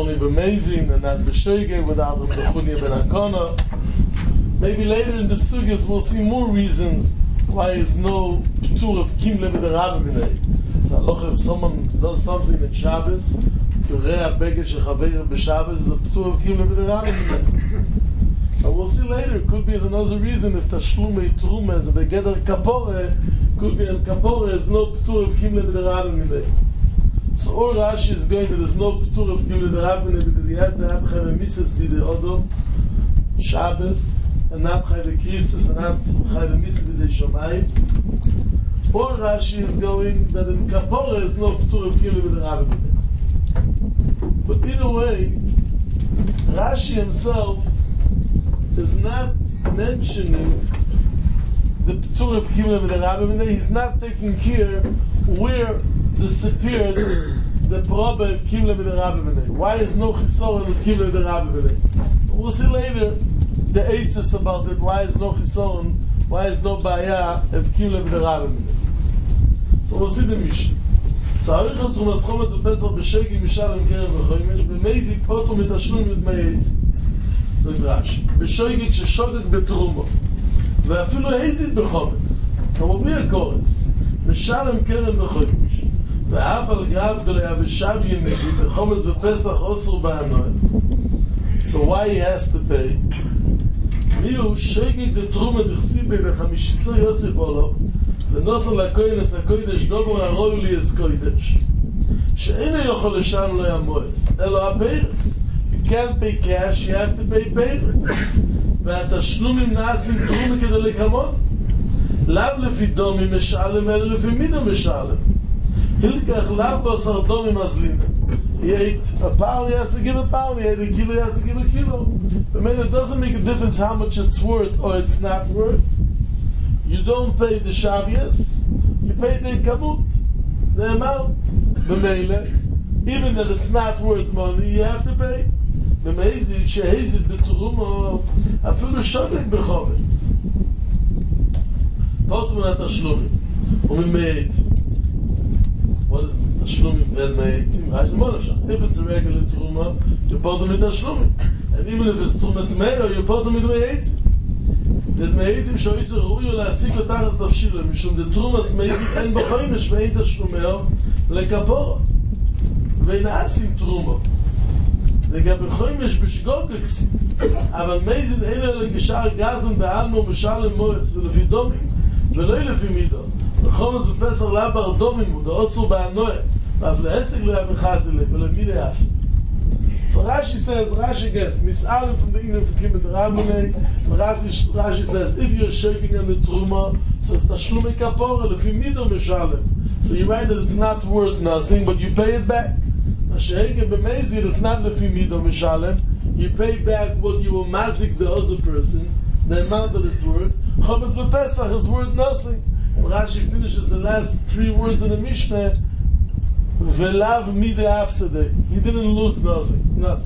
only b'mezin and not b'shoige without the bechunya ben hakana. Maybe later in the sugyas we'll see more reasons why is no p'tur of kimle b'derabbe b'nei. So if someone does something in Shabbos, Kurea beged shechaver b'Shabbos is a p'tur of kimle b'derabbe b'nei. And we'll see later, it could be as another reason if tashlumei truma is a begeder kapore, could be in kapore is no p'tur of kimle b'derabbe b'nei. So all Rashi is going to there's no p'tur of kimle b'derabbe b'nei because you have to have chayve mises b'de odom, Shabbos, and not chayve krisis, and not chayve mises b'de shomayim. Or Rashi is going that in Kapora is no p'tur of kimle b'derabbe b'nei. But either way, Rashi himself is not mentioning the p'tur of kimle b'derabbe b'nei. He's not taking care where disappeared the probe of kimle b'derabbe b'nei. Why is no chisoron of kimle b'derabbe b'nei? We'll see later the eitzes about it. Why is no chisoron? Why is no baya of kimle b'derabbe b'nei? So we'll see the Mishnah. Tzarich al trumas chometz v'pesach b'shegi mishalem keren v'choymesh b'meizik potu mitashluim v'dmei eitz. So Rashi. B'shegi k'sheshogeg b'trumo ואפילו הזית בחומץ. כמו מי הקורץ? משלם קרן בחומש. ואף על גרב גדולה ושב ימידית, החומץ בפסח אוסר בהנועד. So why he has to pay? מי הוא שגג לתרומה דכסיבי וחמישיסו יוסיף עולו, ונוסר לקוינס הקוידש דובר הרוי לי אס קוידש. שאינו יכול לשם לא ימואס, אלא הפרס. You can't pay cash, you have to pay פרס. והתשלומים נעשים תרומה כדי לקמון. לאו לפי דומי משלם, אלא לפי מידו משלם. Hilkach lav basar domim azlina. He ate a pound, he has to give a pound. He ate a kilo, he has to give a kilo. But man, it doesn't make a difference how much it's worth or it's not worth. You don't pay the shavias, you pay the kamut, the amount. B'meile, even that it's not worth money, you have to pay. B'meizid, shehezid b'turuma, afilu shogeg b'chovetz. Potum na tashlumim. U'mimeit. What is tashlumim ven me'etzim? Rashi Monashach. If it's a regular truma, you put them in tashlumim. And even if it's truma tmeyo, you put them in me'etzim. The me'etzim shoyisu ru'yu la'asik l'tachas tafshilo, mishum the trumas me'etzim en b'choymesh ve'en tashlumeo lekapora. Ve'en asim truma. לגבי חוימש בשגוגקס, אבל מייזין אין אלא גשר גזן בעלמו משלם מועץ ולפי דומים, ולא לפי מידו. וחומץ בפסח לאבר דומים, ודאוסו בענוע, ואף להסק להבחזילה, ולמידי אפסק. So Rashi says, Rashi again, mis'alim from the English for Kibbutz Rabbanei, Rashi says, if you're shaking in the Truma, so it's Tashlumei Kapora, lefi mido mishalem. So you write that it's not worth nothing, but you pay it back. It's not lefi mido mishalem. You pay back what you will mazik the other person, the amount that it's worth. Chometz b'Pesach is worth nothing. And Rashi finishes the last three words in the Mishnah. Velav mide afsede. He didn't lose nothing.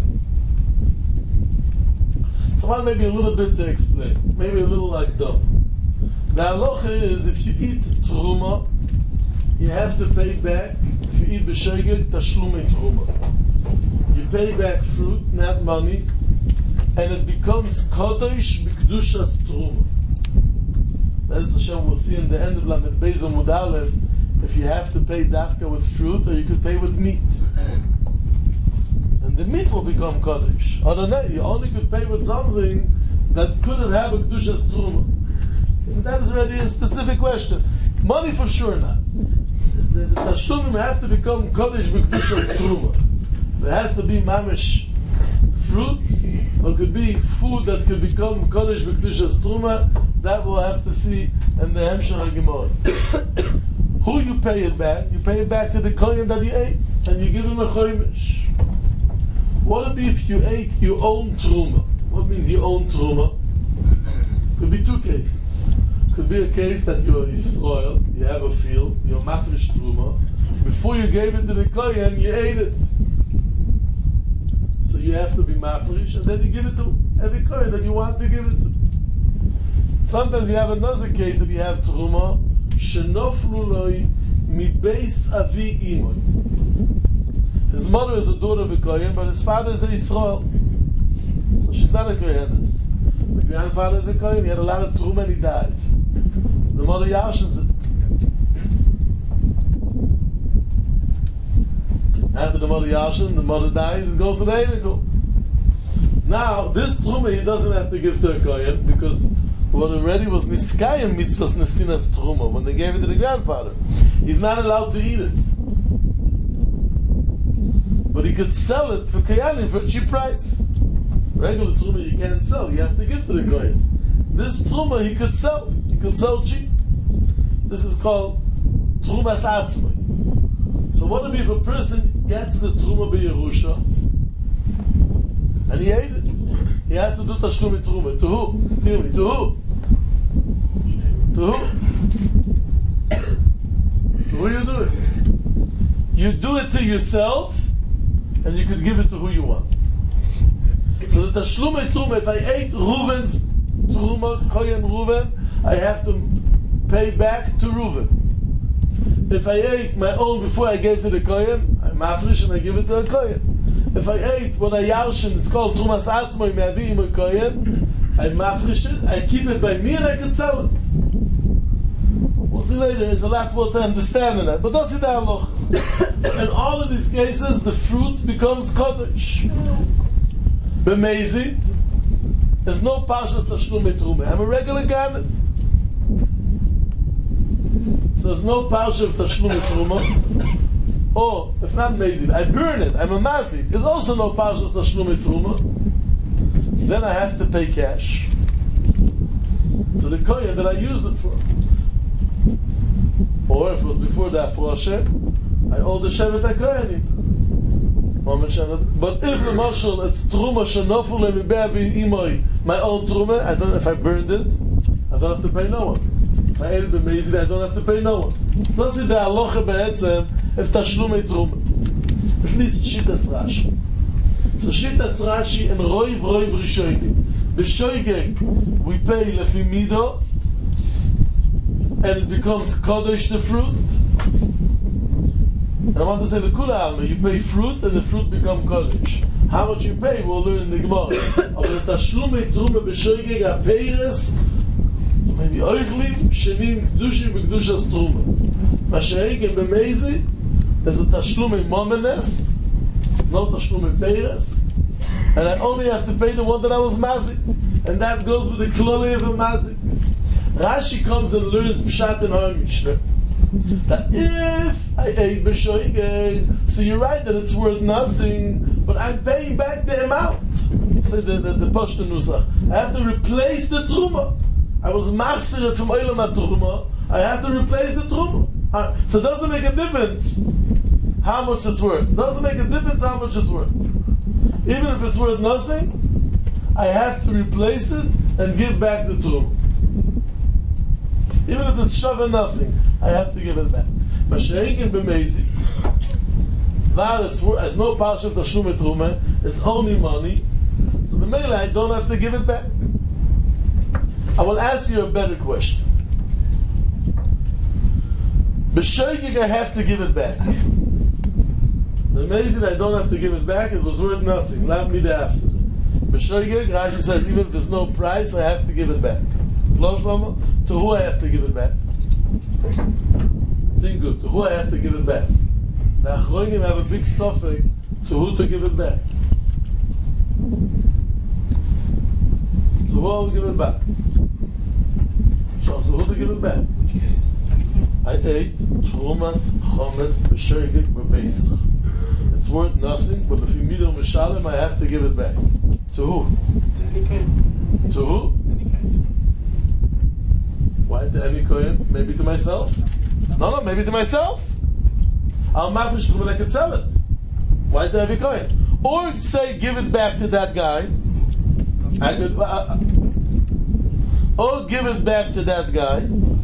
So I maybe a little bit to explain. Maybe a little like dumb. The halacha is if you eat truma, you have to pay back. If you eat b'shegeg, tashlumei truma. You pay back fruit, not money, and it becomes kodesh b'kedushas truma. As Hashem will see in the end of Lamed Beis Amud Aleph, if you have to pay dafka with fruit, or you could pay with meat. And the meat will become kodesh. Or no, you only could pay with something that couldn't have a kedushas truma. And that is already a specific question. Money for sure not. The tashlumim have to become kodesh b'kedushas truma. There has to be mamish fruits, or it could be food that could become kodesh b'kedushas truma. That we'll have to see in the Hemshech HaGemara. Who you pay it back? You pay it back to the kohen that you ate, and you give him a choymish. What would be if you ate your own truma? What means your own truma? Could be two cases. Could be a case that you're Yisrael, you have a field, you're mafresh truma. Before you gave it to the kohen, you ate it. So you have to be mafresh, and then you give it to every kohen that you want to give it to. Sometimes you have another case that you have truma. Shenoflu loy mi beis avi imoy. His mother is a daughter of a Kohen, but his father is a Yisrael. So she's not a Kohenes. The grandfather is a Kohen, he had a lot of Truma and he dies. So the mother Yarshins it. After the mother Yarshin, the mother dies, it goes to the Einikel. Now, this Truma he doesn't have to give to a Kohen, because what already was Niskayim mitzvahs Nesinas Truma, when they gave it to the grandfather. He's not allowed to eat it. But he could sell it for Koyanim for a cheap price. Regular Truma you can't sell, you have to give to the Kohen. This Truma he could sell cheap. This is called Trumas Atzmai. So what if a person gets the Truma B'Yerusha and he ate it? He has to do Tashlum Truma. To who? Hear me. To who? To who? To who you do it? You do it to yourself, and you could give it to who you want. So the Tashlum Truma, if I ate Reuven's Truma, Kohen Reuven, I have to pay back to Reuven. If I ate my own before I gave to the Kohen, I'm mafresh and I give it to a Kohen. If I ate what I yarshin, it's called Trumas Atzmai Me'avim a Kohen, I mafresh it, I keep it by me and I can sell it. We'll see later, there's a lot more to understand in that. But that's the halacha. In all of these cases, the fruit becomes Kodesh. B'mezi, there's no Parshas Tashlum Truma. I'm a regular Ganav. So there's no Parsha of Tashlum Truma. Or, if not Mezi, I burn it, I'm a Mazik. There's also no Parsha of Tashlum Truma. Then I have to pay cash to the Kohen that I used it for. Or if it was before the Afroshe, I owe the Shevet HaKohenim. But if the Marshal, it's Truma Shenoful Lemibeh Imoi, my own Truma, I don't know if I burned it, I don't have to pay no one. If I ate it b'mezid, I don't have to pay no one. That's the halacha be'etzem if Tashlum Truma. At least Shitas Rashi. So Shitas Rashi and Roiv Rishonim. B'shoigeg, we pay lefi mido, and it becomes Kodesh the fruit. And I want to say the Kula Alma, you pay fruit and the fruit become Kodesh. How much you pay, we'll learn in the Gemara. But the Tashlum Truma b'shoigeg ha-peiris, maybe Oichlim, Shenim, Kedushim, Kedushas Truma. Mashaik and B'mezi, there's a Tashlum Momenes, no Tashlum Peiris, and I only have to pay the one that I was Mazik. And that goes with the Kloli of a Mazik. Rashi comes and learns Pshat in our Mishnah that if I ate B'shoigeg, so you're right that it's worth nothing, but I'm paying back the amount. Say the Pashto Nusach. I have to replace the Truma. I was machziret from Olam HaTruma, I have to replace the Truma. So it doesn't make a difference how much it's worth. It doesn't make a difference how much it's worth. Even if it's worth nothing, I have to replace it and give back the Truma. Even if it's shava nothing, I have to give it back. Mashaik and B'mezi, as no Parsha of Tashlum Truma, it's only money, so B'mele I don't have to give it back. I will ask you a better question. B'shoigeg I have to give it back. Amazing, I don't have to give it back. It was worth nothing. Not me the afsid. B'shoigeg, Rashi says, even if there's no price, I have to give it back. To who I have to give it back? Think good. To who I have to give it back? The Achronim have a big suffix to who to give it back. To who I will give it back? So to who to give it back? Which case? I ate Trumas Chometz B'shoigeg B'Pesach. It's worth nothing, but if you meet on Mishalem, I have to give it back. To who? To any Kohen. To who? Any Kohen. Why to any Kohen? Maybe to myself? No, maybe to myself. I'll mafresh Truma and I can sell it. Why to every Kohen? Or say, give it back to that guy. I could, or give it back to that guy.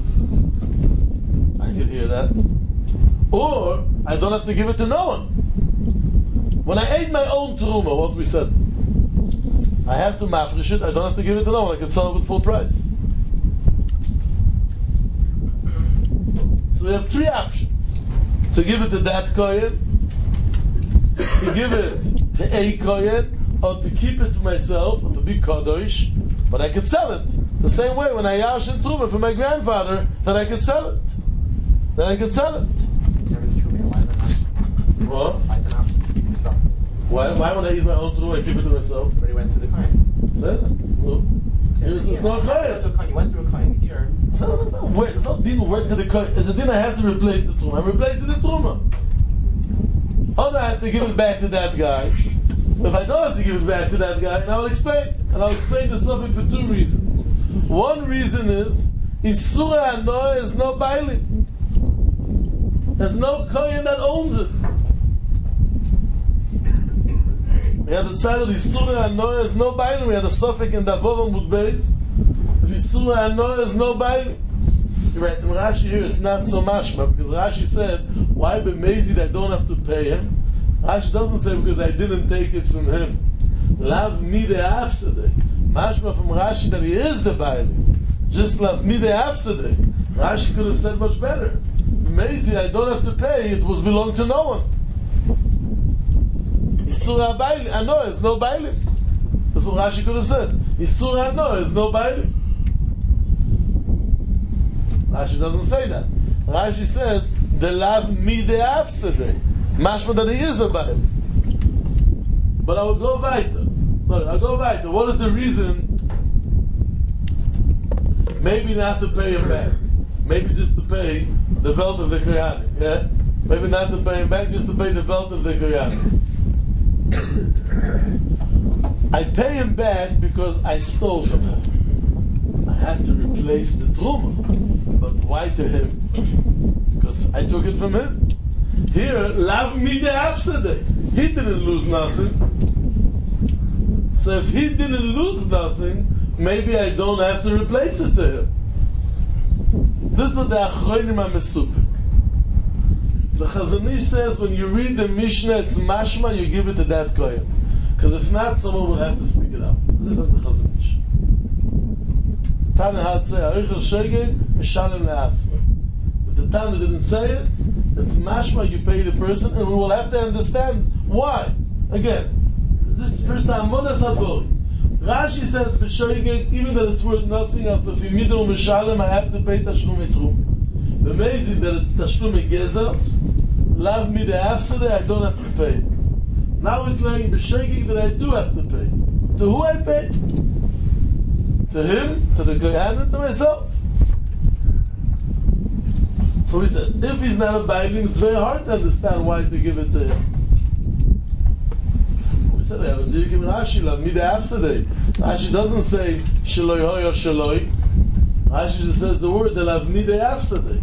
I could hear that. Or I don't have to give it to no one. When I ate my own Truma, what we said, I have to mafresh it, I don't have to give it to no one, I can sell it with full price. So we have three options. To give it to that Kohen, to give it to a kohen or to keep it to myself or to be kadosh, but I could sell it. The same way when I yash in Truma for my grandfather, that I could sell it. What? Why would I eat my own Truma and keep it to myself? But he went to the kohen. It's not kohen. You went to a kohen here. It's not din went to the kohen. It's a din I have to replace the Truma. I'm replacing the Truma. Or I have to give it back to that guy. If I don't have to give it back to that guy, and I'll explain. And I'll explain the subject for two reasons. One reason is Isura Hanoah is no bailim. There's no kohen that owns it. We had the side of Isura Hanoah is no bailim. We had a suffix in Davov Amud Beis. If Isura Hanoah is no bailim. You're right, in Rashi here it's not so mashma, because Rashi said, why b'mezid I don't have to pay him? Rashi doesn't say because I didn't take it from him. Lav mi de afsede. Mashma from Rashi that he is the bailim. Just lav mi de afsede. Rashi could have said much better. B'mezid I don't have to pay, it was belong to no one. Isura Hanoah is no bailim. That's what Rashi could have said. Isura Hanoah is no bailim. Rashi doesn't say that. Rashi says, the lav mi de afsede. Mashma that he is a bailim. But I will go weiter. Look, I'll go weiter. What is the reason? Maybe not to pay him back. Maybe just to pay the wealth of the koyanim. Yeah? Maybe not to pay him back, just to pay the wealth of the koyanim. I pay him back because I stole from him. I have to replace the truma. But why to him? Because I took it from him. Here, lav mi de afsede. He didn't lose nothing. So if he didn't lose nothing, maybe I don't have to replace it to him. This is what the Achronim are mesupik. The Chazon Ish says when you read the Mishnah, it's mashma, you give it to that kohen. Because if not, someone would have to speak it out. This is the Chazon Ish. Tana had say, Arichel Shegeg, Mishalem Le'atzma. If the Tana didn't say it, it's mashma, you pay the person, and we will have to understand why. Again, this is the first time, Modas HaDvorim. Rashi says, B'Shegeg, even that it's worth nothing, as if you middle Mishalem, I have to pay Tashlum Etrum. Amazing that it's Tashlum Gezer, Lav mi de afsede, I don't have to pay. Now we're claiming B'Shegeg that I do have to pay. To who I pay? To him, to the kohen, to myself. So he said, if he's not a bailim, it's very hard to understand why to give it to him. We said, I have a dirkim Rashi, lav mi de afsede. Rashi doesn't say, sheloi hoi or sheloi. Rashi just says the word, lav mi de afsede.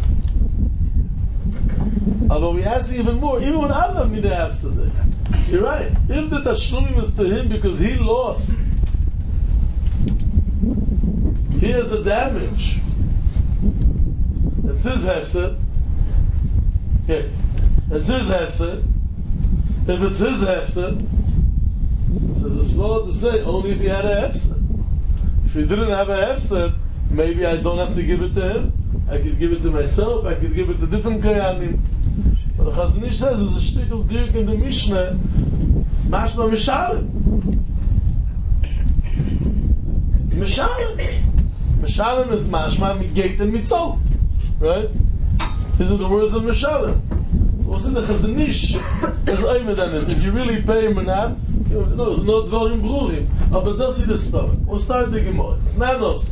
Although we ask even more, even when I'm lav mi de afsede. You're right. If the tashlumim is to him because he lost, he has a damage. It's his hefset. Okay. It's his hefset. If it's his hefset, it says it's not to say only if he had a hefset. If he didn't have a hefset, maybe I don't have to give it to him. I could give it to myself. I could give it to different koyanim. But the Chazon Ish says there's a shtickle dirk in the Mishnah. It's mashma mishalem. Mishalem. Mishalem is mashma migate and mitzol. Right? These are the words of Mishalem. So what's in the Chazon Ish is oimed on it. If you really pay him or not, there's no dvorim brurim. But don't see the story. We'll start the Gemara. It's not us.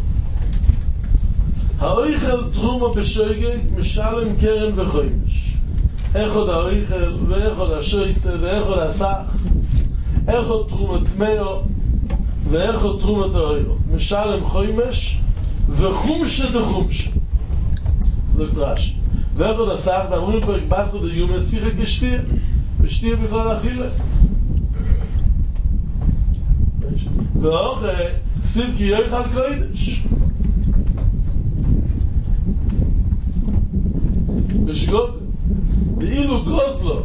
Ha'oichel truma b'shoigeg mishalem keren v'choymish. Echod ha'oichel ve'echod ha'shoyse ve'echod ha'sach. Echod truma tmeo ve'echod truma ta'oiro. Mishalem choymish v'chumshe d'chumshe. Sagt Rashi. Ve'echod ha'sach, da אומרים פרק בסר דיומא שיחה כשתייה. ושתייה בכלל אכילה. ואוכל כסיב כי יאכל קודש. ושגוד ואילו גוזלו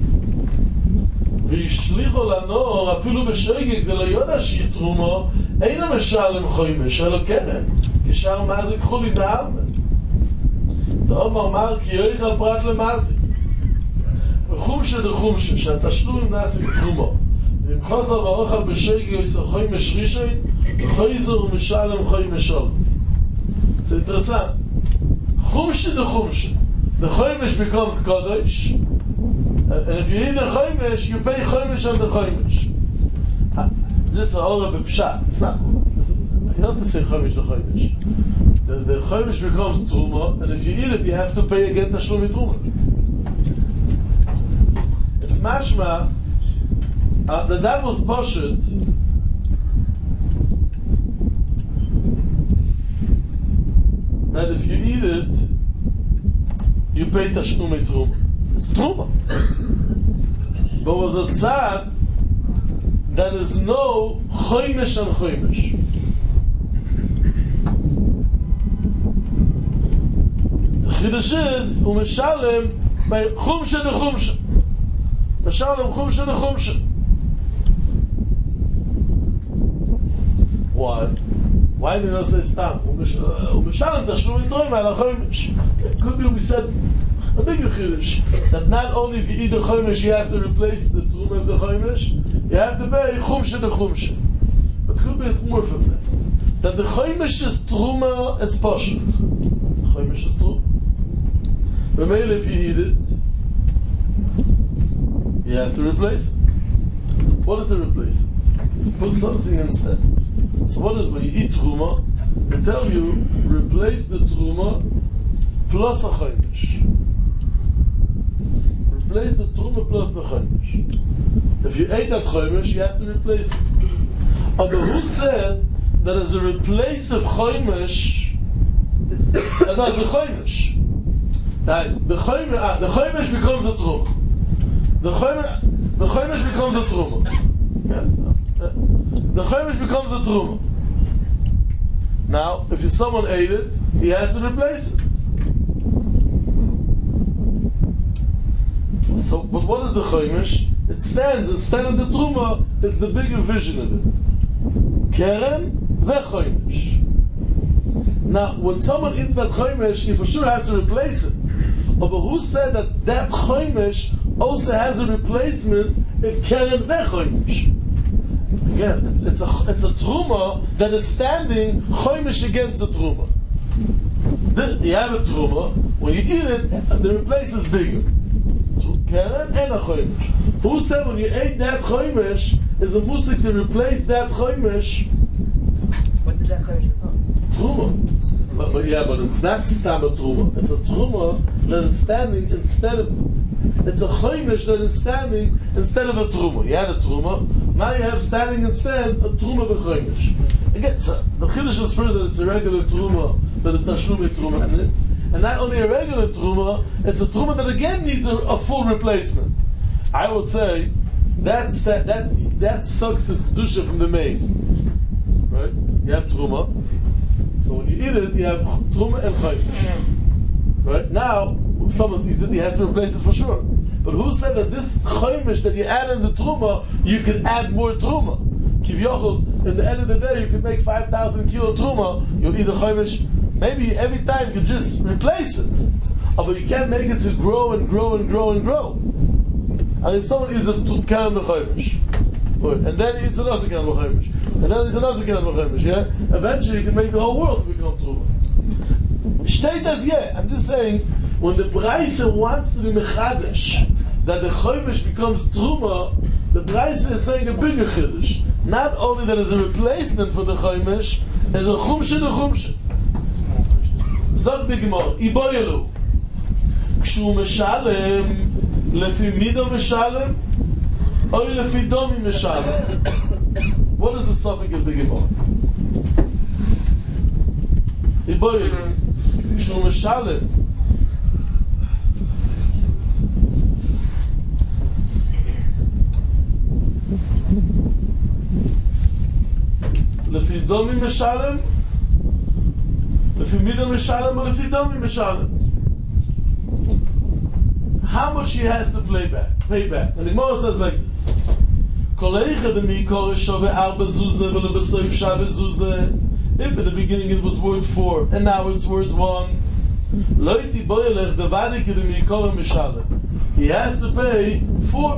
וישליחו לנור אפילו בשגג ולא יודע שיתרומו אין המשלם חוימש אלא קרן כשאר מזיק חולי דארמן דאום אמר כי יאכל פרט למזיק חומשה דחומשה, שהתשלום נעשה בתרומו. ואם חוזר ואוכל בשגי או חוי משרישי, חויזר ומשלם חוי משול. זה אינטרסנט. חומשה דחומשה. The chomish becomes kodesh, and if you eat the chomish, you pay chomish on the chomish. This is all a pshat. It's not. You don't have to say chomish the chomish. The chomish becomes truma, and if you eat it, you have to pay again tashlum truma. It's mashma that was poshut. That if you eat it, you pay tashlum truma. It's truma. But was a tzad that is no chomish and chomish. The chiddush is u'mishalem by chumsha de chumsha. Mishalem chumsha de chumsha. Why? Why do you not say stam? U'mishalem tashlum truma ala chomish. Could be we said a bigger chiddush that not only if you eat the chomish you have to replace the truma of the chomish, you have to pay chumsha de chumsha. But could be it's more from that. That the chomish is truma, it's poshut. Chomish is truma. But maybe if you eat it, you have to replace it. What is the replace it? Put something instead. So what is when you eat truma? They tell you replace the truma plus a chomish. Replace the truma plus the chomish. If you ate that chomish, you have to replace it. But who said that as a replace of chomish, that as a chomish? The chomish becomes a truma. The chomish becomes a truma. The chomish becomes a truma. Now, if someone ate it, he has to replace it. So, but what is the chomish? It stands instead of the truma. It's the bigger vision of it. Keren vechomish. Now, when someone eats that chomish, he for sure has to replace it. But who said that that chomish also has a replacement if keren vechomish? Again, it's a truma that is standing chomish against a truma. You have a truma. When you eat it, the replace is bigger. Keren and a chomish. Who said when you ate that chomish is a musik to replace that chomish? What did that chomish become? Truma. But it's not stam a truma. It's a truma that is standing instead of. It's a chomish that is standing instead of a truma. You had a truma. Now you have standing instead a truma of a chomish. Again, so the chiddush is first that it's a regular truma, that it's tashlum truma in it. And not only a regular truma, it's a truma that again needs a full replacement. I would say that sucks his kedusha from the main. Right? You have truma. So when you eat it, you have truma and chomish. Right? Now, if someone eats it, he has to replace it for sure. But who said that this chomish that you add in the truma, you can add more truma? Kivyochel, in the end of the day, you can make 5,000 kilo truma, you'll eat a chomish. Maybe every time you can just replace it. But you can't make it to grow and grow and grow and grow. And if someone eats a keren chomish, and then he eats another keren chomish, and then he eats another keren chomish, yeah? Eventually you can make the whole world become truma. Steht das yeah. I'm just saying, when the Braise wants to be mechadesh, that the chomish becomes truma, the Braise is saying a bigger chiddush. Not only that is a replacement for the chomish, as a chumshe de chumshe. Zog the Gemara, iboyelu. Kshu meshalem, lefi mido meshalem, or lefi domi meshalem. What is the suffix of the Gemara? Iboyelu. Kshu meshalem. Lefi domi meshalem, lefi mido meshalem, or lefi domi meshalem. How much he has to pay back? And the Gemara says like this: Koleicha de mikor shove arba zuzah v'le b'soif shave zuzah. If at the beginning it was word 4 and now it's word 1, loiti boyelech devadik de mikor mishalem. he has to pay 4.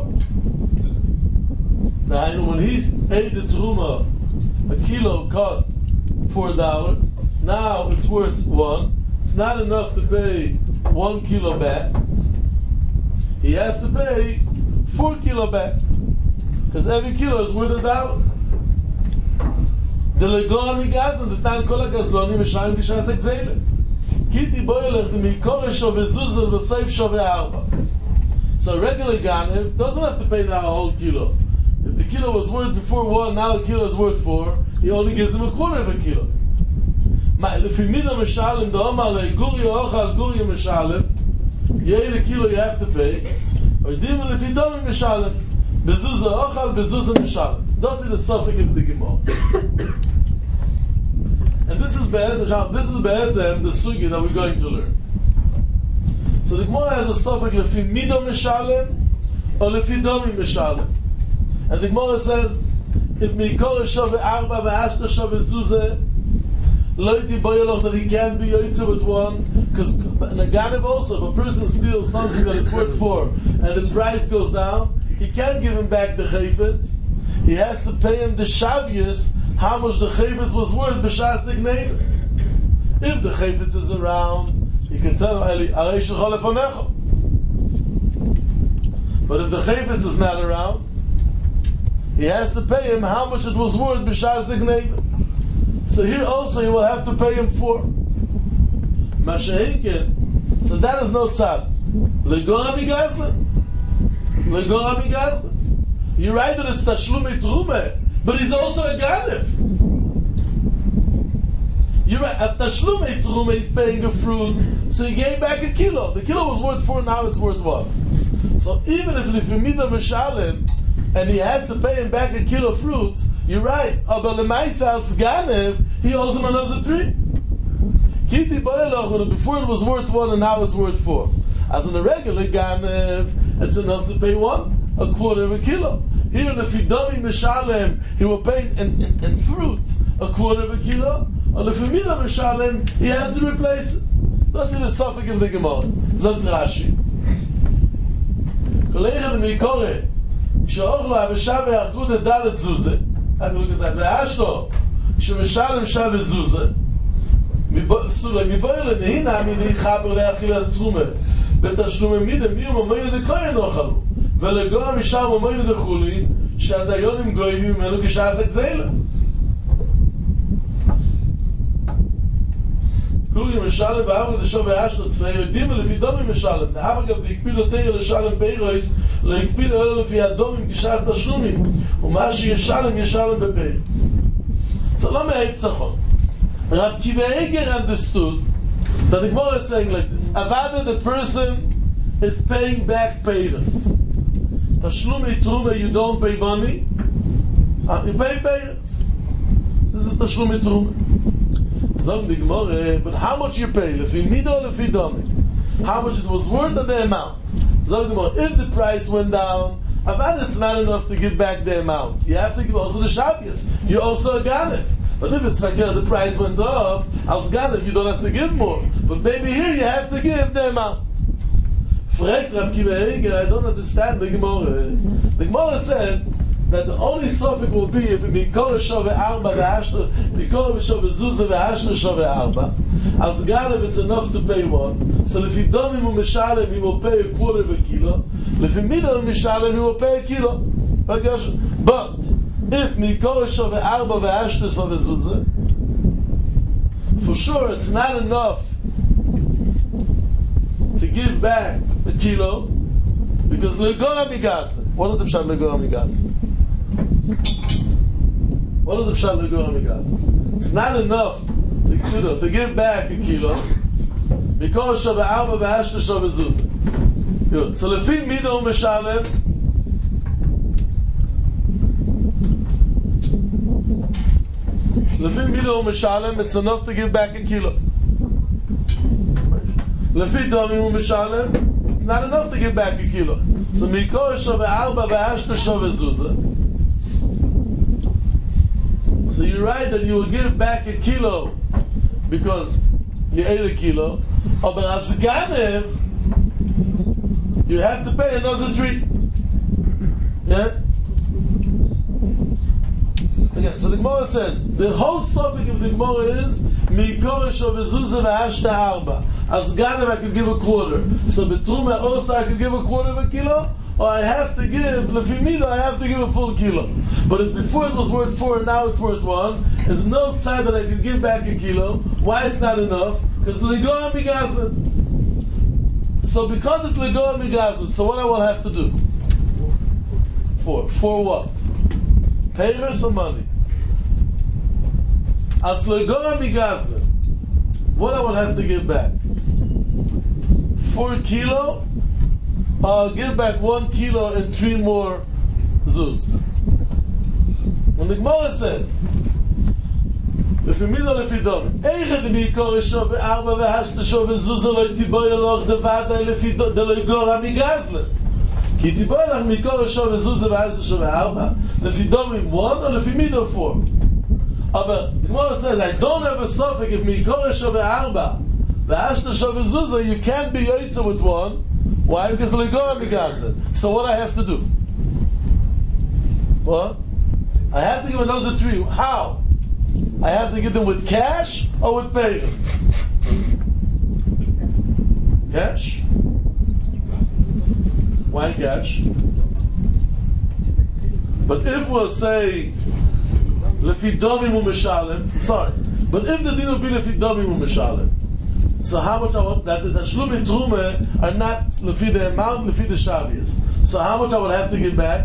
When he's ate the truma, a kilo cost $4. Now it's worth 1. It's not enough to pay 1 kilo back. He has to pay 4 kilo back, because every kilo is worth $1. The legoni gazan, the tan kol gazloni mishayim kishas exele. Kiti boilech the mikore shove zuzel v'seif shove 4. So a regular ganev doesn't have to pay now a whole kilo. If the kilo was worth before 1, now the kilo is worth 4, he only gives him a quarter of a kilo. Lefi mida mishalim da'omar le'guri ochal guri mishalim, yeh kilo you have to pay, or dimu lefi domi mishalim, bezuza ochal, bezuza mishalim. That's the suffix of the Gemara. And this is Be'etzem, the sugi that we're going to learn. So the Gemara has a suffix lefi mido mishalim, or lefi domi mishalim. And the Gemara says, if mikor shove 4 ve'ashta shove zuzah, loiti boyeloch, that he can't be yoitze with 1, because Naganev also, if a person steals something that it's worth 4, and the price goes down, he can't give him back the chayfetz. He has to pay him the shavyas, how much the chayfetz was worth b'shas nigneir. If the chayfetz is around, he can tell him, arei shechol lefonecho. But if the chayfetz is not around, he has to pay him how much it was worth b'shas nigneir. So here also he will have to pay him 4. Masha'inkin. So that is no tzad. Legora migazla. Legora migazla. You're right that it's tashlumei trumeh, but he's also a ganev. You're right. As tashlumei trumeh, he's paying a fruit, so he gave back a kilo. The kilo was worth 4, now it's worth 1. So even if lifimida mishalim, and he has to pay him back a kilo of fruits, you're right. Aber lemaisa als ganev, he owes him another 3. Kiti boyeloch, when before it was worth 1 and now it's worth 4. As in a regular ganev, it's enough to pay 1, a quarter of a kilo. Here in the fidomi mishalem, he will pay in fruit a quarter of a kilo. Or the femina mishalem, he has to replace it. That's the suffix of the Gemara. Zot Rashi. Kolega de mikore, she'ochlo avesha ve'argu de dalet zuzah. Have a look at that. Ve'ashlo, she'mishalem shave zuzah. Miboyle nehina midi chaber le'achilas trumeh. בתשלומי מידה מי וממיינו דקוין אוכלו ולגוע משם וממיינו דחולין שהדיונים גויים ממנו כשעסק זילה כולי משלם ואמר דשו ואשנו תפאי יודעים לפי דומים משלם נאמר גם דקפיד אותי לשלם פיירויס לא יקפיד אלו לפי הדומים כשעס תשלומים ומה שישלם בפיירויס זה לא מהיב צחון רב קיבאיגר understood that the Gemara is saying like this: Avada, the person is paying back payers. Tashlumei truma, you don't pay money. You pay payers. This is tashlumei truma. Zog the Gemara, but how much you pay? Lefi mido, lefi domi. How much it was worth of the amount? Zog the Gemara, if the price went down, Avada, it's not enough to give back the amount. You have to give also the shavyas. You're also a ganev. But if it's fakir, the price went up, als ganev, you don't have to give more. But maybe here you have to give the amount. Frek Rav Kiva Eiger, I don't understand the Gemara. The Gemara says that the only suffix will be if it be Mikor Shove 4 ve'ashter, Mikor Shove Zuzah ve'ashter Shove 4. Als ganev, it's enough to pay 1. So if he don't him mishalem, he will pay a quarter of a kilo. If he middle mishalem, he will pay a kilo. But if Mikor Shove 4 ve'ashter Shove Zuzah, for sure it's not enough to give back the kilo, because legora migazla. What is the pshat legora migazla? What is the pshat legora migazla? It's not enough to give back a kilo, because shove 4 ve'ashter shove zuzah. Good. So lefi mido meshalem. Lefi mido meshalem, it's enough to give back a kilo. Lefi domi meshalem, it's not enough to give back a kilo. So mikor shove 4 ve'ashter shove zuzah. So you're right that you will give back a kilo because you ate a kilo. But as ganev, you have to pay another 3. Yeah? Again, so the Gemara says, the whole suffix of the Gemara is Mikorish of Ezuzah v'Hashta Arba. As Ganav I could give a quarter. So Betruma also I could give a quarter of a kilo, or I have to give, Lefimido, I have to give a full kilo. But if before it was worth 4 and now it's worth 1, there's no side that I can give back a kilo. Why it's not enough? Because Ligoa Migazlet. So because it's Ligoa Migazlet, so what I will have to do? 4 what? Pay her some money. Als Ligoa Migazlet, what I will have to give back? 4 kilo, I'll give back 1 kilo and 3 more zuz. When the Gemara says, לפמידו לפידון, איך דמיקור שו וארבע והשתשו וזוזו לא תיבוי אלוך דוודא לפידון דלו יגור המגזלן. כי תיבוי אלוך מיקור שו וזוזו והשתשו וארבע, לפידון עם 1 or לפמידו 4. אבל the Gemara says, I don't have a suffix if מיקור שו וארבע והשתשו וזוזו, you can't be yoitza with 1. Why? Because the Ligor Migazlet. So what I have to do? What? I have to give another 3. How? I have to give them with cash or with payments? Cash? Why cash? But if we'll say Lefi Domim u'Mishalem, sorry, but if the din will be Lefi Domim u'Mishalem, so how much I would, that the Tashlumi Trume are not Lefi the amount, Lefi the Shavias. So how much I would have to give back?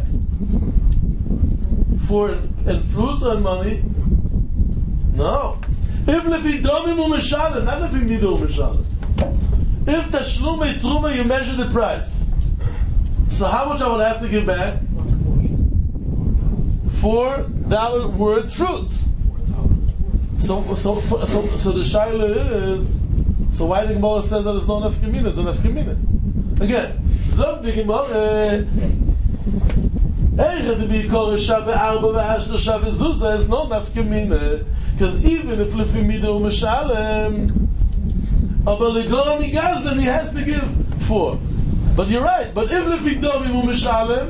For in fruits or in money? No. If Lefi Domim u'Mishalem, not Lefi Mido u'Mishalem. If Tashlumi Trume, you measure the price. So how much I would have to give back? $4 worth fruits. So the shaila is, so why the Gemara says that there's no nafkamina? There's a nafkamina. Again, zog the Gemara, there's no nafkamina, because even if lefimido mishalem, then he has to give 4. But you're right. But if lefidomim mishalem,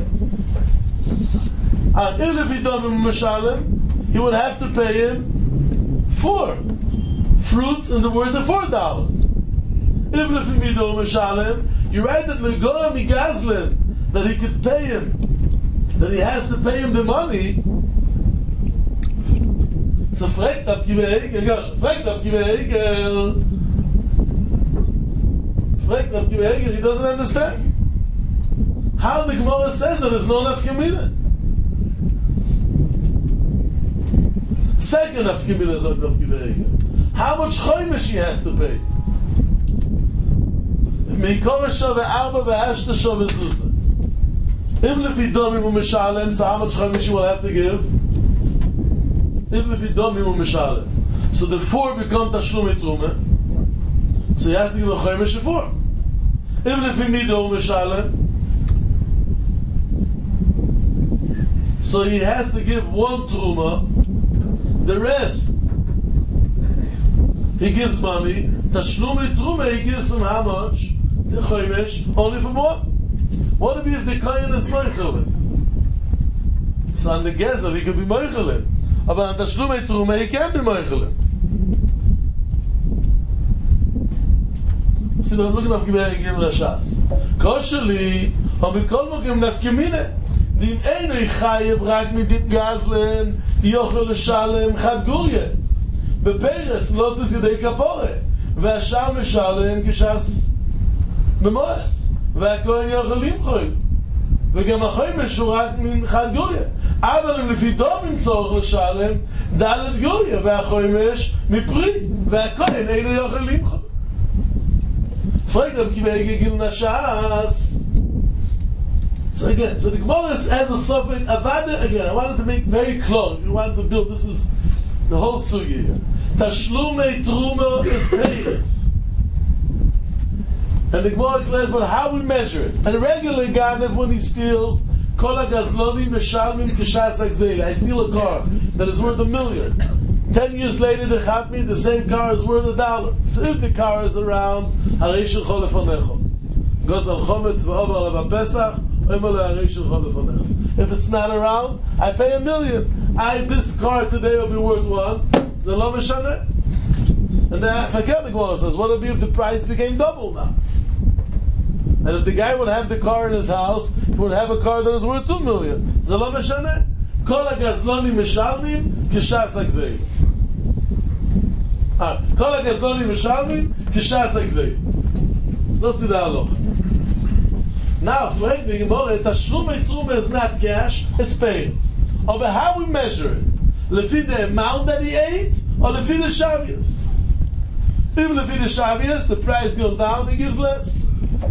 and if lefidomim mishalem, he would have to pay him 4 fruits in the worth of $4. If lefimido mishalem, you're right that legoa migazlen, that he could pay him, that he has to pay him the money. So fragt ab Kiveegel, he doesn't understand how the Gemara says that there's no nafkamina. Second nafkamina is on Kiveegel. How much choymish he has to pay? Meikor ve'arba ve'ashta ve'zuzah. If lefidomim u'mishalem, so how much choymish he will have to give? If lefidomim u'mishalem, so the 4 become tashlum etrume. So he has to give a choymish 4. If lefimido u'mishalem, so he has to give 1 truma. The rest he gives money. Tashlum truma he gives from how much? The choymish only from 1. What if the kohen is moichelim? So on the gezer he could be moichelim, but on tashlum truma he can't be moichelim. See, I'm looking up Givim Rashas. Kosheli, Hamikol Mokim Nafkemine. Dim Einoi Chayev Rak Midit Gazlen, Yochel Shalem Chad Gurye. Beperes Lotzis Yedei Kapore. Ve'asham Shalem Kishas Bemoes. Ve'akohen Yochel Limchoy. Ve'gam Achoy Meshurak Min Chad Gurye. אבל לפי דום עם צורך לשלם, דלת גוריה, והחוי מש מפרי, והכהן אינו יוכל למחור. Fragt Gil Nashas. So again, so the Gemara has a suffix. Again, I wanted to make very clear. If you want to build, this is the whole sugi here. Tashlumei Truma is payers. And the Gemara declares, but how we measure it? And regularly, Ganav, when he steals, Kol HaGazlonim Meshalmim Kishas HaGzeli. I steal a car that is worth $1 million. 10 years later, the Chatmi, the same car is worth $1. So if the car is around, goes al chometz v'over al Pesach, omer lo harei shelcha lefonech. If it's not around, I pay $1,000,000. This car today will be worth $1. Ze lo meshana. And then the Gemara says, what would be if the price became double now? And if the guy would have the car in his house, he would have a car that is worth $2,000,000. Ze lo meshana. Kol hagazlonim mishalmim kishas hagzeil. Kol hagazlonim mishalmim kishas hagzeil. Let's see the halach. Now, frag the Gemara, tashlumei truma is not cash, it's payments. Over how we measure it? Lefi the amount that he ate, or lefi the shavias? If lefi the shavias, the price goes down, he gives less.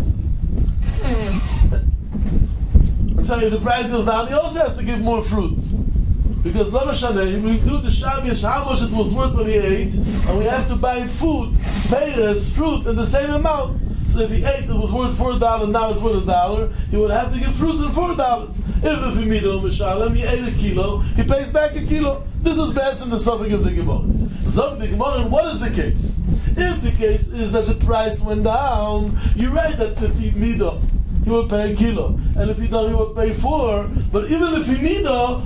I'm sorry, if the price goes down, he also has to give more fruit. Because lo meshana, if we do the shavias, how much it was worth when he ate, and we have to buy food, payers, fruit, in the same amount. So if he ate, it was worth $4, now it's worth $1, he would have to give fruits in $4. If he made a mishalem, he ate a kilo, he pays back a kilo. This is bad in the suffix of the Gemara. Zog the Gemara, and what is the case? If the case is that the price went down, you're right that if he mido, he would pay a kilo, and if he don't, he would pay 4. But even if he mido,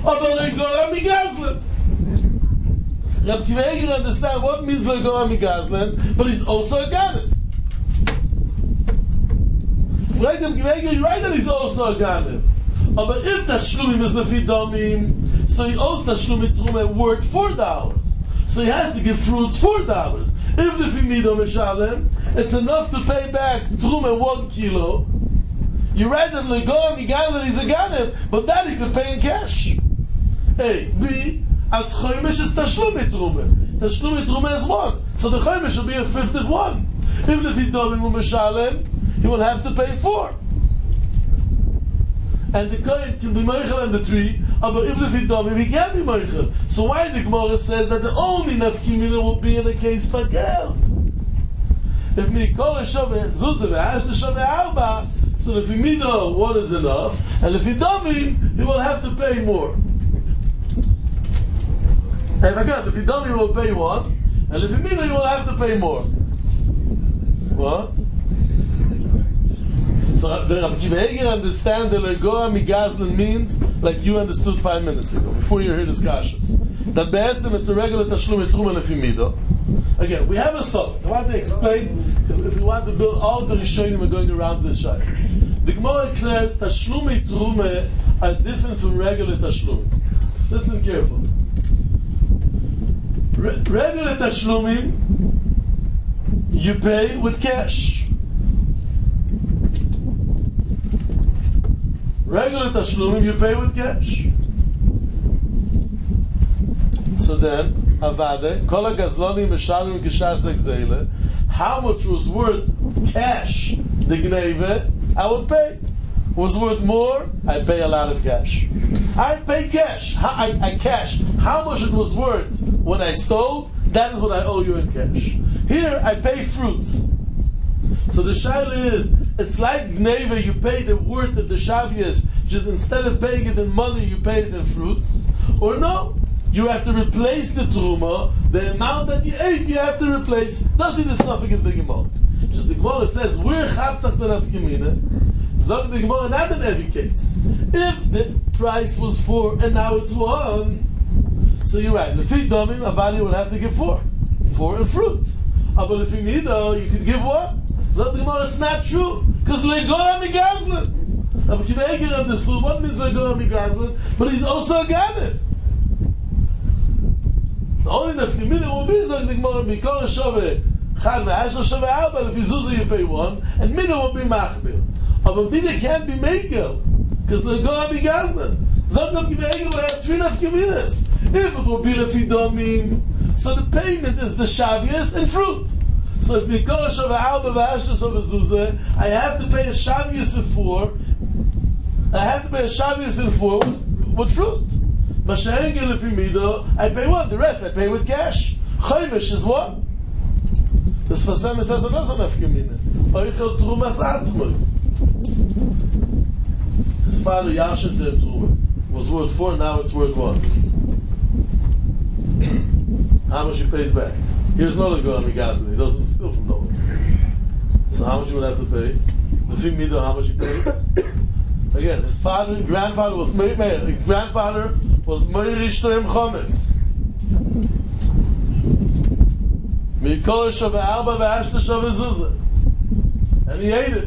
Rab Kiva Eiger understand what means legora migazlen, but he's also a ganet. Right, you're right that he's also a ganev. But if tashlumim is lefi domim, so he owes tashlumim truma worth $4. So he has to give fruits $4. Even if he mido meshalem, it's enough to pay back truma 1 kilo. You're right that legora miganev is a ganev, but that he could pay in cash. A. B. Als choymish is tashlumim truma. Tashlumim truma is 1. So the choymish will be a fifth of 1. Even if he domim meshalem, he will have to pay 4. And the kohen can be meichel on the tree, but even if he domim, he can't be meichel. So why the Gemara says that the only nafkimina will be in a case for geld? If mikol shove zuzah ve'ash shove arba, so if he mido, 1 is enough, and if he domim, he will have to pay more. And again, if he domim, he will pay 1, and if he mido, he will have to pay more. What? So the Rab Kiva Eiger understand that legora migazlen means like you understood 5 minutes ago, before you heard discussions. That be'etzem it's a regular tashlum truma lefi mido. Again, we have a suffix. I want to explain if we want to build all the rishonim are going around this shayla. The Gemara declares tashlum truma are different from regular tashlum. Listen carefully. Regular tashlumim you pay with cash. Regular tashlumim you pay with cash. So then, avade, kol hagazlonim mishalmim kishas hagzeile. How much was worth cash? The gneve I would pay. Was worth more? I pay a lot of cash. I pay cash. I cash. How much it was worth when I stole? That is what I owe you in cash. Here I pay fruits. So the shaila is, it's like gneva, you pay the worth of the shavias, just instead of paying it in money, you pay it in fruits. Or no, you have to replace the truma, the amount that you ate, you have to replace. Doesn't the suffix of the Gemara? Just the Gemara says, we're chavtzach the nafkemina. Zog the Gemara, not in every case. If the price was 4 and now it's 1, so you're right. The feed domim, a value will have to give 4 in fruit. But if you need, you could give what? Zog the Gemara, it's not true. Because legora migazlen. But you may get understood what means legora migazlen, but he's also a ganev. The only nafkemina will be zog the Gemara, mikor shove chad ve'ashlo shove arba, if you zuzah you pay 1, and mina will be machmir. But mina can't be mekel, because legora migazlen. Zog the Gemara will have 3 nafkeminas. If it will be lefidomim, so the payment is the shavias and fruit. So if mikor shove arba ve'ashlo shove zuzah, I have to pay a shavias in 4. I have to pay a shavias in 4 with fruit. Masha'engel if you mido, I pay 1. The rest I pay with cash. Choymish is what? The Sfasem says another nafkemina. Oichel trumas atzmoy. His father Yashin to truma was worth 4. Now it's worth 1. How much he pays back? Here's another guy on the gas, he doesn't steal from no one. So how much you would have to pay? Lefi Mido, how much he pays? Again, his grandfather was Meirish to him Chometz. Mikol Shaveh Arba Ve'ashta Shaveh Zuzah. And he ate it.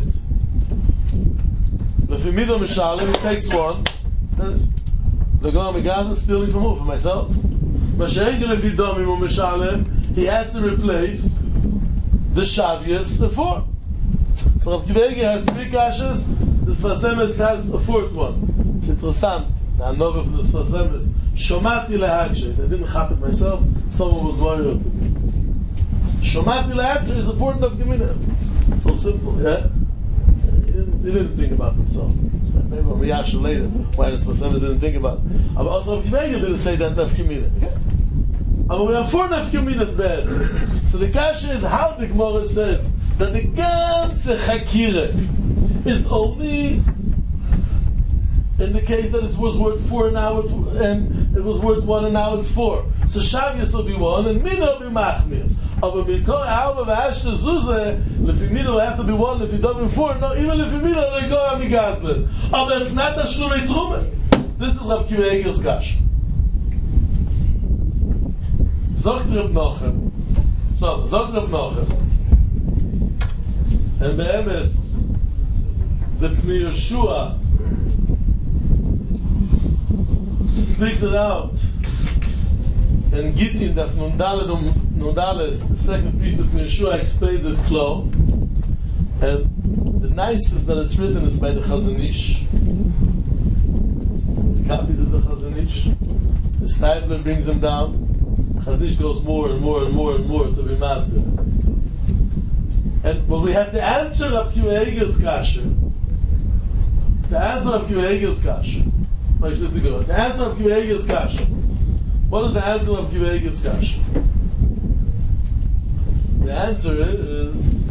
Lefi Mido Mishalim, he takes one. The Goam Megaz is stealing from who? For myself. Mashengi Lefi Domim U Mishalim, he has to replace the Shavias, the four. So Rav Akiva Eiger has three kashas, the Sfas Emes has a fourth one. It's interessant. The Anova from the Sfas Emes. Shomati lehakshes. I didn't chap it myself, someone was worried. Shomati lehakshes is a fourth of Gemina. So simple, yeah? He didn't think about himself. Maybe we'll reaction later why the Sfas Emes didn't think about it. But also Rav Akiva Eiger didn't say that Nef Gemina. Okay? But we have four Nef Geminas bad. So the kasha is how the Gemara says that the ganze Chakira is only in the case that it was worth 4 and now and it was worth 1 and now it's 4. So Shavius will be 1 and Mina will be Machmir. Aber Mikol Alba V'ashta Zuzah, Lefi Mina will have to be 1, Lefi Dovim 4. No, even Lefi Mina will go Amigazlen. Aber it's not a Shlumei Truman. This is Rav Akiva Eiger's kasha. Zogt Reb Nochem. Zogt Reb Nochem. And be'emes, the Pnei Yeshua speaks it out. And Gittin, that Nundalet, the second piece of Pnei Yeshua explains it close. And the nicest that it's written is by the Chazon Ish. The copies of the Chazon Ish. The Steibler brings them down. Chazon Ish goes more and more and more and more to be master. But we have to answer Rav Akiva Eiger's kasha. The answer Rav Akiva Eiger's kasha. The answer Rav Akiva Eiger's kasha. What is the answer of Rav Akiva Eiger's kasha? The answer is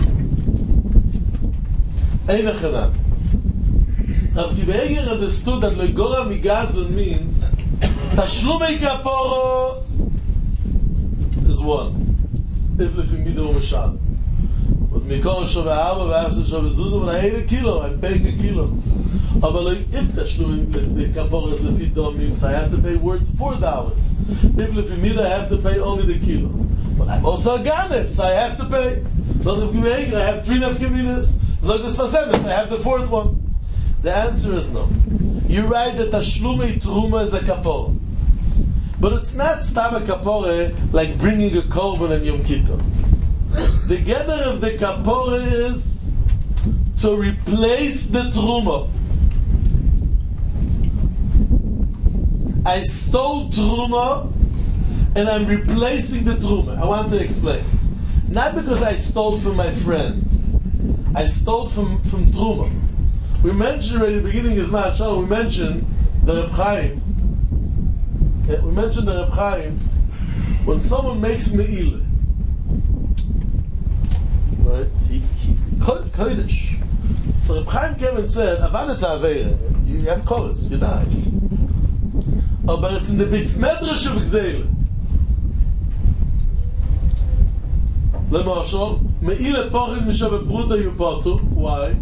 Einachanan. Rav Akiva Eiger understood that Legora Migazlan means Tashlumei Kaporo is 1. If Lefi Mido Mishal. Was Mikol Shaveh Arba Ve'ashta Shaveh Zuzah, when I ate a kilo, I'm paying a kilo. But if Tashlumei the Kapor is Lefi Domim, so I have to pay worth $4. If Lefi Mido, I have to pay only the kilo. But I'm also a Ganef, so I have to pay. So Rav Akiva Eiger, I have 3 nefkaminas. So the Sfas Emes, I have the 4th one. The answer is no. You're right that Tashlumei Truma is a Kapor. But it's not stam a kapore like bringing a korban and Yom Kippur. The gather of the kapore is to replace the truma. I stole truma and I'm replacing the truma. I want to explain. Not because I stole from my friend. I stole from truma. We mentioned already at the beginning of Zman Shalom, we mentioned the Reb Chaim. Okay, we mentioned the Reb Chaim, when someone makes me'ila, right? He kodesh. So Reb Chaim came and said, "Avadet Aveya, you have chorus, you die." Oh, but it's in the Bismedrash of Gzeila. Lemoshol, me'ila pochid mishavet bruta yupatu. Why?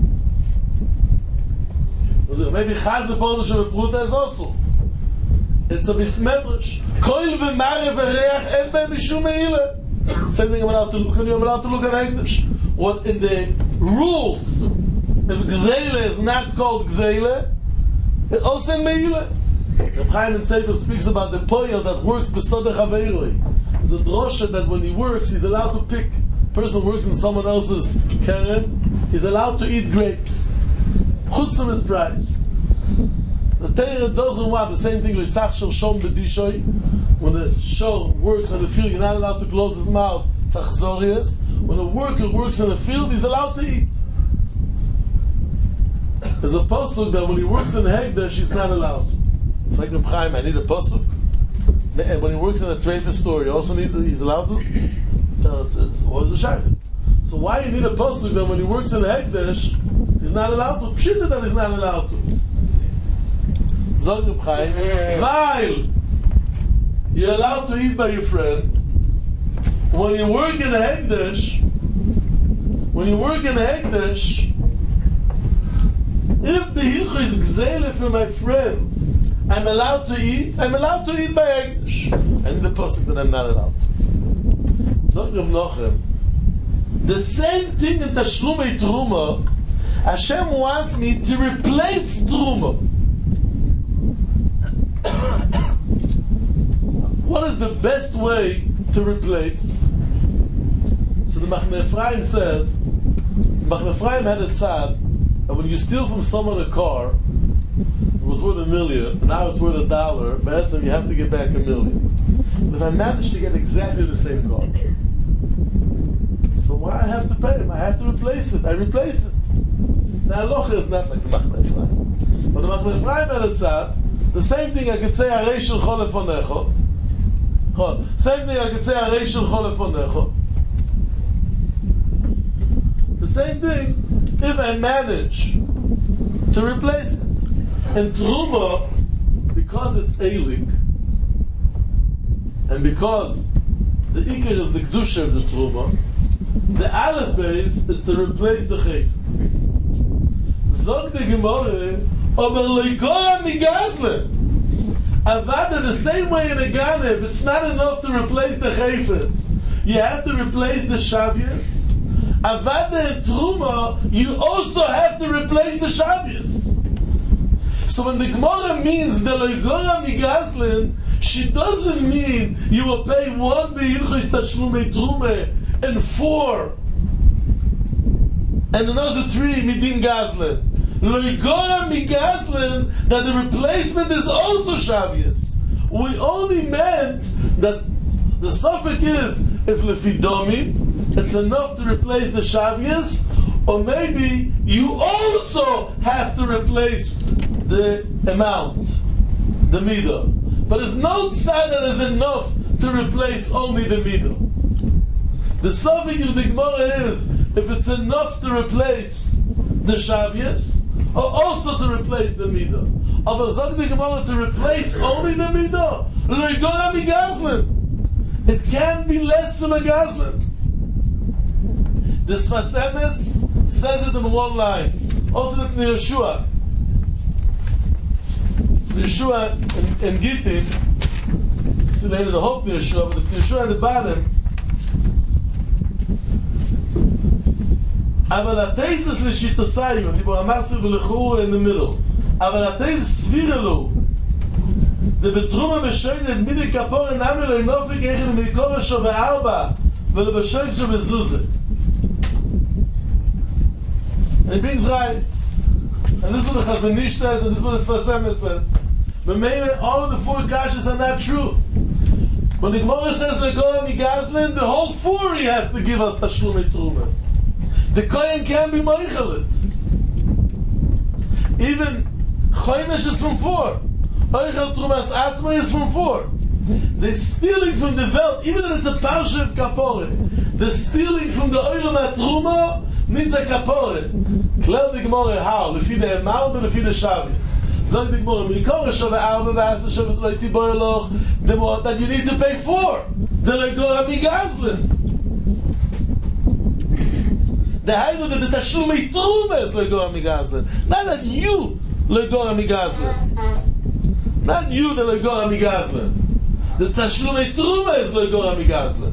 Maybe chaz the pochid mishavet bruta is also. It's a Bismedrash. Koil v'mare v'reach en be'em mishum me'ila. Same thing I'm allowed to look, and you're allowed to look at English. What in the rules, if Gzeila is not called Gzeila, it's also in Me'ila. Reb Chaim in Sefer speaks about the poyel that works besodech haveiroi. There's a drosha that when he works, he's allowed to pick. A person who works in someone else's keren, he's allowed to eat grapes. Chutz from his price. The Torah doesn't want the same thing like Sachshel Shom B'Dishoy. When the shor works in the field, you're not allowed to close his mouth. Tzachzorius. When a worker works in the field, he's allowed to eat. There's a pasuk that when he works in the Hekdesh, he's not allowed. It's like Reb Chaim, I need a pasuk. And when he works in a treifa store, he's allowed to. What is the shaykhs? So why you need a pasuk that when he works in the Hekdesh, he's not allowed to? Pshita that he's not allowed to. Zog Reb Chaim, while you're allowed to eat by your friend, when you work in a Hekdesh, If the hilchah is gzele for my friend, I'm allowed to eat by English. And the pasuk that I'm not allowed. Zog Rav Nochem, the same thing in Tashlumei Truma, Hashem wants me to replace Truma. What is the best way to replace? So the Machne Ephraim says, Machne Ephraim had a tzad that when you steal from someone a car, it was worth $1 million, and now it's worth $1, but you have to get back $1 million. But if I manage to get exactly the same car, so why I have to pay him? I have to replace it. I replaced it. Now, Halacha is not like the Machne Ephraim. But the Machne Ephraim had a tzad, the same thing I could say, Arei shel chol lefonecho. Same thing I could say, Arei shel chol lefonecho. The same thing, if I manage to replace it. And Truma, because it's Eilik, and because the Iker is the Kedusha of the Truma, the Aleph base is to replace the Chayfetz. Zog the Gemara, Omer Leigora Migazlen. Avada, the same way in a Ganev, it's not enough to replace the Chayfetz. You have to replace the Shavias. Avada and Truma, you also have to replace the Shavias. So when the Gemara means the Leigora Migazlen, she doesn't mean you will pay 1 be'ilchos tashlumei Truma and 4 and another 3 midin gazlen. Leigora Migazlen, that the replacement is also Shavias. We only meant that the suffix is if lefidomi, it's enough to replace the Shavias, or maybe you also have to replace the amount, the midah. But there's no tzad that is enough to replace only the midah. The suffix of the Gemara is if it's enough to replace the Shavias, or also to replace the midah. Aber zog the Gemara to replace only the midah. Leigora Migazlen. It can't be less than a gazlen. The Sfas Emes says it in one line. Also the Pnei Yeshua. Yeshua in Gittin, see later the whole Pnei Yeshua, but the Pnei Yeshua at the bottom, אבל התייסס לשיטוסיו, דיבור המסר ולחור in the middle, אבל התייסס סבירה לו, ובתרומה בשוינת מידי כפור נמי לו נופק איך למקור שו בארבע, ולבשוי שו בזוזה. And he brings rights. And this is what the Chazon Ish says, and this is what the Sfas Emes says. But maybe all of the 4 kashas are not true. When the Gemara says Leigora Migazlen, the whole 4 he has to give us Tashlumei Truma. The Kohen can't be Moichelet. Even Choymesh is from 4. Oichel Trumas Atzma is from 4. They're stealing from the Welt, even if it's a Parsha of Kapore. They're stealing from the Oilam HaTruma, needs a Kapore. Klel the Gemara how? Lefi the amount or lefi the Shabbos? Zog the Gemara, Mikor Shove Arba V'Asa Shabbos Lo Yiti Boyloch, the more that you need to pay 4. The Leigora Migazlen. The Hainu that the Tashlumei Truma is Leigora Migazlen. Not that you Leigora Migazlen. Not you the Leigora Migazlen. The Tashlumei Truma is Leigora Migazlen.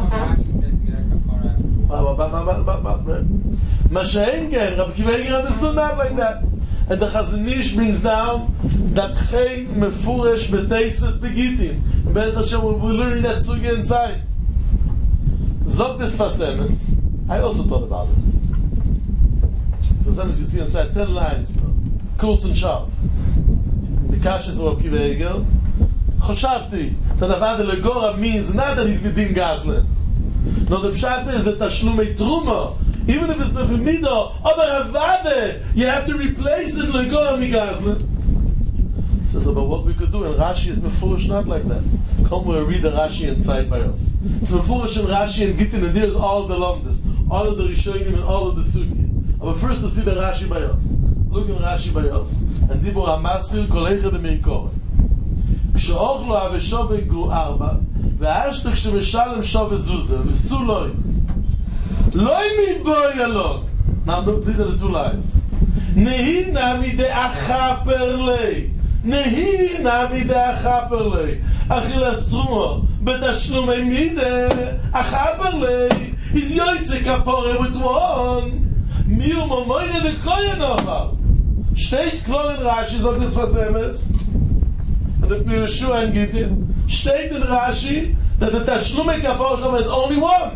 Mashaengen, Rabbi Kiva Eiger understood not like that. And the Chazon Ish brings down that Chen Mefuresh B'Teises Begitin. And Be'ez Hashem, we're learning that sugya inside. Zog des Sfas Emes. I also thought about it. Sfas Emes you see inside 10 lines. Kurs and Shav. The Kashas of Rabbi Kiva Eiger. Choshavti that Avada Leigora means not that he's Midin Gazlen. No, the pshat is that Tashlumei Truma, even if it's not for midah, aber Avada, you have to replace it Leigora Migazlen. Says about what we could do, and Rashi is mefurish not like that. Come we'll read the Rashi inside by us. It's mefurish in Rashi and Gittin, and there's all the lomdas, all of the Rishonim and all of the Sugi. But first to see the Rashi by us. Look at Rashi by us. And Dibur HaMasir Kolecha de Meikoren. כשאוכלו אבשווה גרו 4 והאשתק שמשלם שווה זוזה וסו לוי מתבוי אלון. Now these are the 2 lines. Nehi nami de achaperle. Nehi nami de achaperle. Achilas truma betashlumei mide achaperle. Is yoytze kapore with one. Miu momoide de koyen nochal. Steht klar in Rashi, sagt das was ist. Und der Yeshua in Gittin. Steht in Rashi that the tashlumei kapore shama is only one.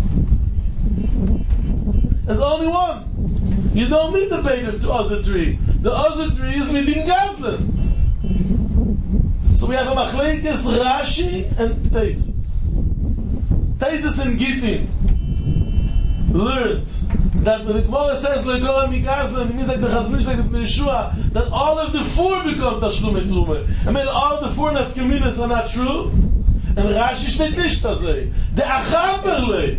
There's only one. You don't need the bait of the other three. The other three is Midin Gazlan. So we have a Machlekes, Rashi, and Taisus. Taisus in Gittin learns that when the Gemara says Legoa Migazlan, it means like the Chaznish, like the Yeshua, that all of the four become Tashlumei Trumah. I mean, all the four Nafkaminas are not true. And Rashi steht nicht das. The Achaperle.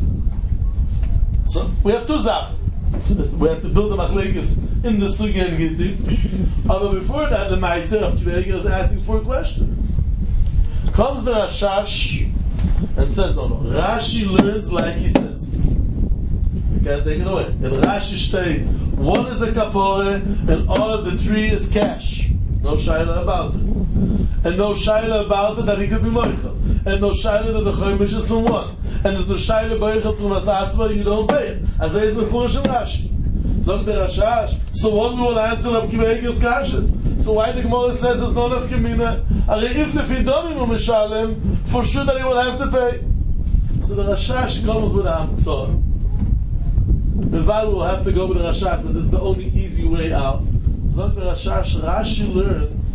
So we have two Sachen. We have to build the machlekes in the sugya and Gittin. Although before that, the Meiser of Akiva Eiger is asking 4 questions. Comes the Rashash and says, no, Rashi learns like he says. You can't take it away. In Rashi state, one is a kapore and all of the 3 is cash. No shaila about it. And no shaila about it that he could be moichel. And no shaila that the chomish is from one. And there's no shaila moichel from asatzma, you don't pay it. As there is mefurish in Rashi. Zog the Rashash. So what we will answer of Akiva Eiger's kashas. So why the Gemara says there's no nafkamina? If the fidomim will mishalem, for sure that he will have to pay. So the Rashash comes with a hamtzor. The Val will have to go with the Rashash, but this is the only easy way out. Zog the Rashash, Rashi learns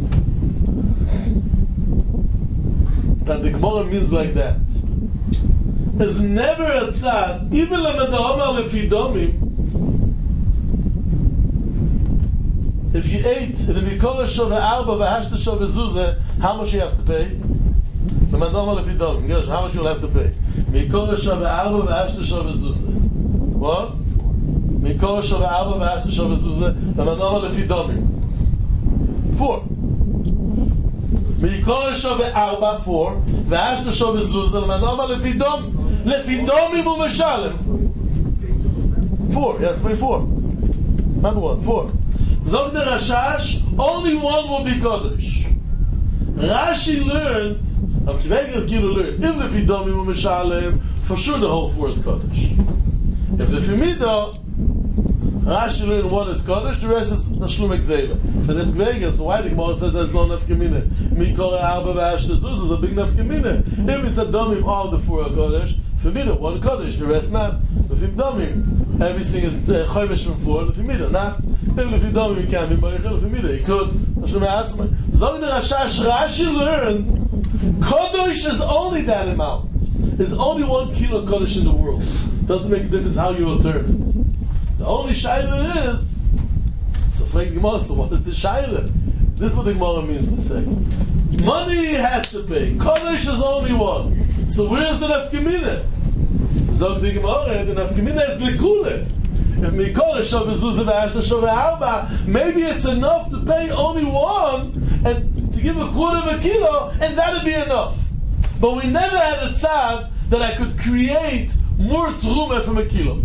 that the Gemara means like that. There's never a tzad, even l'madahomar lefidomim, if you ate the mikora shove arba v'hashta shove zuzah, how much you have to pay? L'madahomar lefidomim, how much you'll have to pay? Mikora shove arba v'hashta shove zuzah. What? Mikora shove arba v'hashta shove zuzah, l'madahomar lefidomim. 4. Mikora shove arba 4, v'hashta shove zuzah, l'madahomar lefidomim. Lefidomim u'meshalem. 4. He has to pay 4. Not 1. 4. Zog the Rashash, only one will be Kodesh. Rashi learned, Akiva Eiger Gila learned, if lefidomim u'meshalem, for sure the whole 4 is Kodesh. If lefimido, Rashi learned 1 is Kodesh, the rest is Tashlumei Gzeila. For the Akiva Eiger, so why the Gemara says there's no nafkamina? Mikora arba v'hashta zuzah is a big nafkamina. If it's a domim, all the 4 are Kodesh. Lefimido, 1 Kodesh, the rest not. Lefimidomim, everything is chomish from 4. Lefimido, not. If Lefimidomim, you can't be barichel. Lefimido, you could. Tashlumei atzmai. Zog the Rashash, Rashi learned, Kodesh is only that amount. There's only 1 kilo Kodesh in the world. Doesn't make a difference how you will turn it. The only shaila is, so for the Gemara, so what is the shaila? This is what the Gemara means to say. Money has to pay. Kodesh is only 1. So where is the nafkamina? Zog the Gemara, the nafkamina is likule. If mikora shove zuzah v'hashta shove arba, maybe it's enough to pay only 1 and to give a quarter of a kilo, and that'd be enough. But we never had a tzad that I could create more truma from a kilo.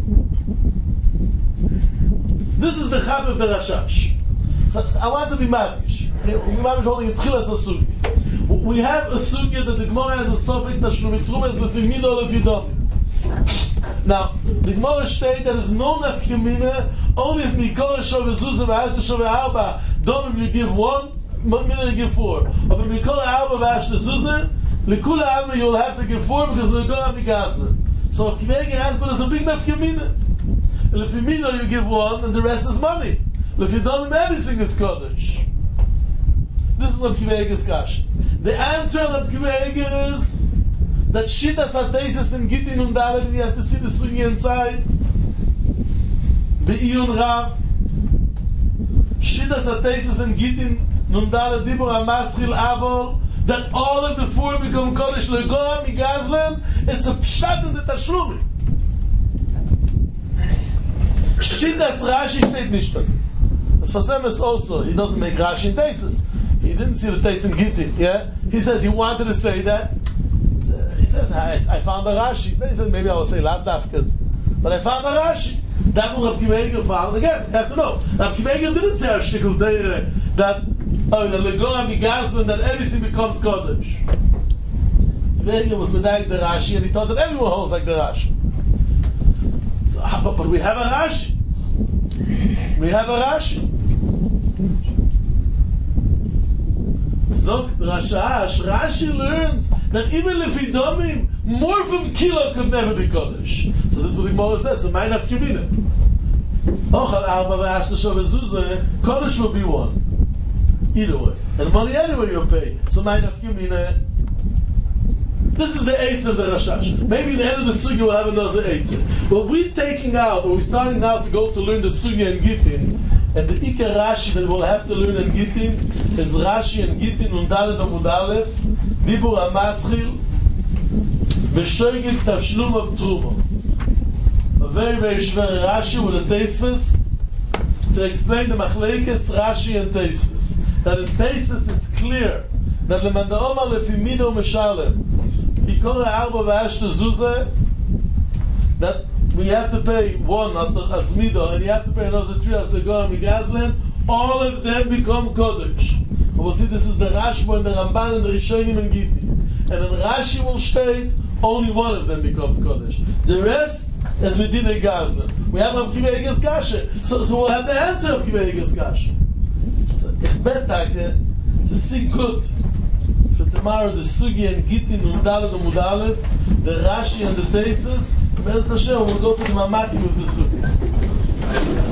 This is the chap of the Rashash. So I want to be madish. Madish holding a tchilas sugi. We have a sugya that the Gemara has a suffix tashlumei truma is lefimido lefidom. Now the Gemara states that there is no nafkamina only if mikora shove zuzah v'hashta shove arba domim you give 1, mina you give 4. Or if mikora arba v'hashta zuzah lekula alma you'll have to give 4 because legoa migazlan. So Akiva Eiger has, but there's a big nafkamina. Lefimido you give 1 and the rest is money. Lefidomim everything is Kodesh. This is Akiva Eiger's kash. The answer of Akiva Eiger is that Shitas HaTeises in Gittin und Dalet, and you have to see the sugi inside. Be'iyun Rav. Shitas HaTeises in Gittin und Dalet Dibur HaMaschil Avol, that all of the 4 become Kodesh Legoa Migazlan. It's a pshat in the Tashlumim. Shitas Rashi steht nicht das. Das Fasem is also, he doesn't make Rashi in Teisus. He didn't see the Teis in Gittin, yeah? He says he wanted to say that. He says, I found a Rashi. Then he said, maybe I will say Lav Dafkas. But I found a Rashi. That will Rabbi Akiva Eiger found. Again, you have to know. Rabbi Akiva Eiger didn't say a shtickle teire that the Legora Migazlan, that everything becomes Kodesh. Rabbi Eiger was medayik the Rashi, and he thought that everyone holds like the Rashi. So, but we have a Rashi. We have a Rashi. Zok Rashash, Rashi learns that even Lefidomim, more from Kilo could never be Kodesh. So this is what the Gemara says, so mein Afkimina. Ochal Arba V'ashta Shavazuzah, Kodesh will be one. Either way. And money anyway you pay. So mein Afkimina. This is the eighth of the Rashash. Maybe the end of the Sugya will have another eighth. But we're taking out, or we're starting now to go to learn the Sugya and Gittin, and the Iker Rashi that we'll have to learn in Gittin is Rashi and Gittin und Dalet Amud Aleph, Dibur HaMaschil, B'shoigig Tavshlum of Truma. A very, very shver Rashi with a Teisves to explain the Machlekes Rashi and Teisves. That in Teisves it's clear that Lemanda Omar Lefimido Meshalem, Ikora Arba V'ashta Zuzah, that we have to pay one as mido, and you have to pay another three as Legora Migazlan. All of them become Kodesh. And we'll see this is the Rashba and the Ramban and the Rishonim and Gittin. And in Rashi will state only one of them becomes Kodesh. The rest is Medina Gazlan. We have Rabbi Akiva Eiger's Kasha. So we'll have to answer Rabbi Akiva Eiger's Kasha. So ich bet to see good for tomorrow the Sugi and Gittin and Dalet and Mudalev, the Rashi and the Tesis. Bez Hashem, we'll go to the Mamaki with the Sugi.